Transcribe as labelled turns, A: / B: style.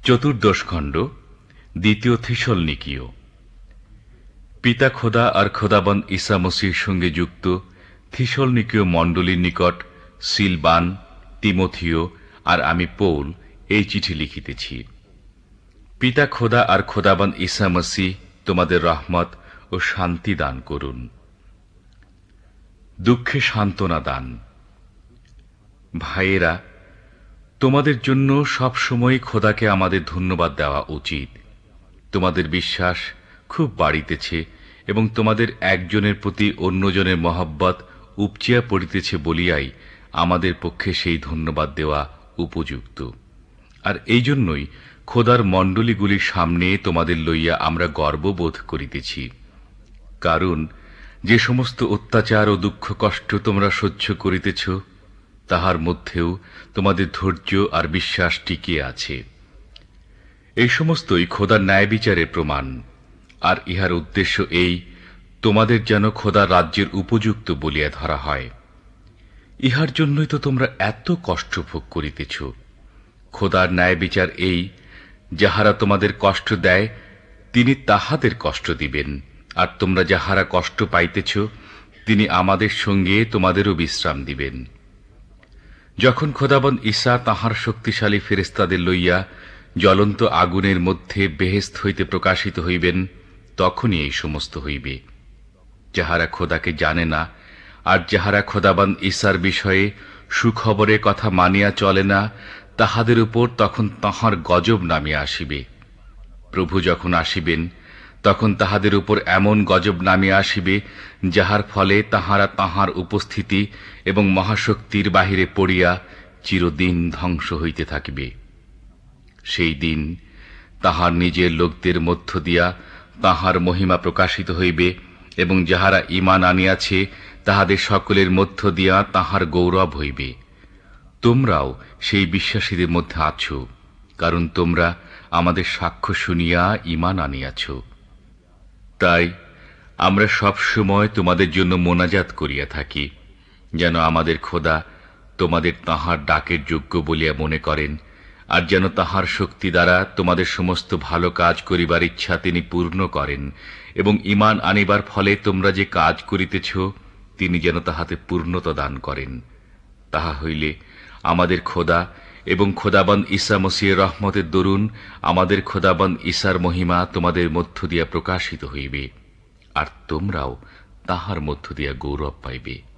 A: চতুর্দশ খণ্ড, দ্বিতীয় থিসলনিকীয়। পিতা খোদা আর খোদাবন্দ ঈসা মসীহের সঙ্গে যুক্ত থিসলনিকীয় মণ্ডলীর নিকট সিলবান, তিমথিও আর আমি পৌল এই চিঠি লিখিতেছি। পিতা খোদা আর খোদাবন্দ ঈসা মসীহ তোমাদের রহমত ও শান্তি দান করুন। দুঃখে সান্ত্বনা দান। ভাইয়েরা, তোমাদের জন্য সব সময় খোদাকে আমাদের ধন্যবাদ দেওয়া উচিত। তোমাদের বিশ্বাস খুব বাড়িতেছে এবং তোমাদের একজনের প্রতি অন্যজনের মহব্বত উপচিয়া পড়িতেছে বলিয়াই আমাদের পক্ষে সেই ধন্যবাদ দেওয়া উপযুক্ত। আর এই জন্যই খোদার মণ্ডলীগুলির সামনে তোমাদের লইয়া আমরা গর্ববোধ করিতেছি। কারণ যে সমস্ত অত্যাচার ও দুঃখ কষ্ট তোমরা সহ্য করিতেছ, তাহার মধ্যেও তোমাদের ধৈর্য আর বিশ্বাস টিকিয়ে আছে। এই সমস্তই খোদার ন্যায় বিচারের প্রমাণ। আর ইহার উদ্দেশ্য এই, তোমাদের যেন খোদার রাজ্যের উপযুক্ত বলিয়া ধরা হয়। ইহার জন্যই তো তোমরা এত কষ্ট ভোগ করিতেছ। খোদার ন্যায় বিচার এই, যাহারা তোমাদের কষ্ট দেয় তিনি তাহাদের কষ্ট দিবেন, আর তোমরা যাহারা কষ্ট পাইতেছ তিনি আমাদের সঙ্গে তোমাদেরও বিশ্রাম দিবেন। যখন খোদাবন্দ ঈসা তাঁহার শক্তিশালী ফেরেশতাদের লইয়া জ্বলন্ত আগুনের মধ্যে বেহেশত হইতে প্রকাশিত হইবেন, তখনই এই সমস্ত হইবে। যাহারা খোদাকে জানে না আর যাহারা খোদাবন্দ ঈসার বিষয়ে সুখবরের কথা মানিয়া চলে না, তাহাদের উপর তখন তাঁহার গজব নামিয়া আসিবে। প্রভু যখন আসিবেন, তখন তাহাদের উপর এমন গজব নামিয়া আসিবে, যাহার ফলে তাহারা তাঁহার উপস্থিতি এবং মহাশক্তির বাহিরে পড়িয়া চিরদিন ধ্বংস হইতে থাকিবে। সেই দিন তাহার নিজের লোকদের মধ্য দিয়া তাহার মহিমা প্রকাশিত হইবে এবং যাহারা ঈমান আনিয়াছে তাহাদের সকলের মধ্য দিয়া তাহার গৌরব হইবে। তোমরাও সেই বিশ্বাসীদের মধ্যে আছো, কারণ তোমরা আমাদের সাক্ষ্য শুনিয়া ঈমান আনিয়াছ। তাই আমরা সব সময় তোমাদের জন্য মোনাজাত করিয়া থাকি, যেন আমাদের খোদা তোমাদের তাঁহার ডাকের যোগ্য বলিয়া মনে করেন, আর যেন তাঁহার শক্তি দ্বারা তোমাদের সমস্ত ভালো কাজ করিবার ইচ্ছা তিনি পূর্ণ করেন, এবং ঈমান আনিবার ফলে তোমরা যে কাজ করিতেছ তিনি যেন তাহাতে পূর্ণতা দান করেন। তাহা হইলে আমাদের খোদা এবং খোদাবন্দ ঈসা মসীহের রহমতের দরুন আমাদের খোদাবন্দ ঈসার মহিমা তোমাদের মধ্য দিয়া প্রকাশিত হইবে, আর তোমরাও তাহার মধ্য দিয়া গৌরব পাইবে।